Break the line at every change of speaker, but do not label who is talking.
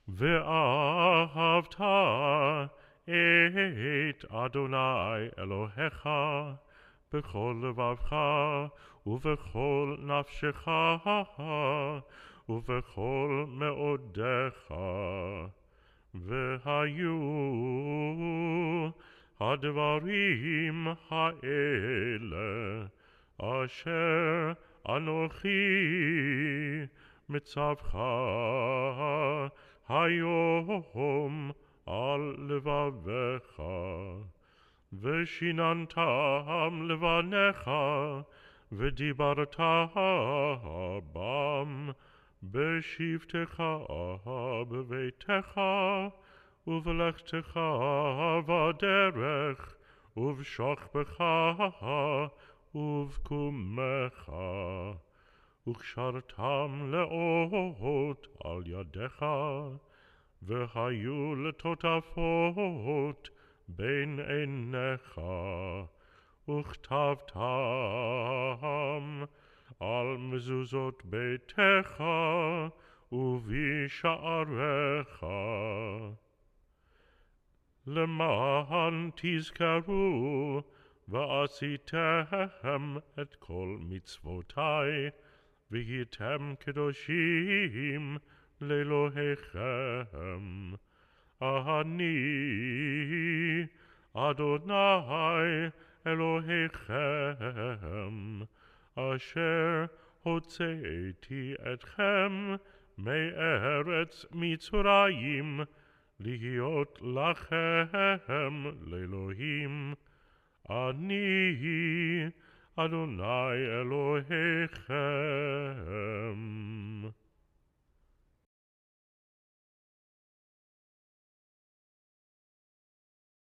ואהבת את אדוני אלוהיך בכל לבבך ובכל נפשך ובכל מאודך. והיו הדברים האלה אשר אנוכי מצווך היום על לבבך, ושיננתם לבניך, ודיברת בם בשבתך בביתך, ובלכתך בדרך, ובשוכבך ובקומך, וקשרתם לאות על ידיך, והיו לטוטפות בין עיניך, וכתבתם על מזוזות ביתך ובשעריך, למען תזכרו ועשיתם את כל מצוותי, והייתם קדושים לאלוהיכם. אני אדוני אלוהיכם, אשר הוצאתי אתכם מארץ מצרים, להיות לכם לאלוהים. אני אדוני אלוהיכם.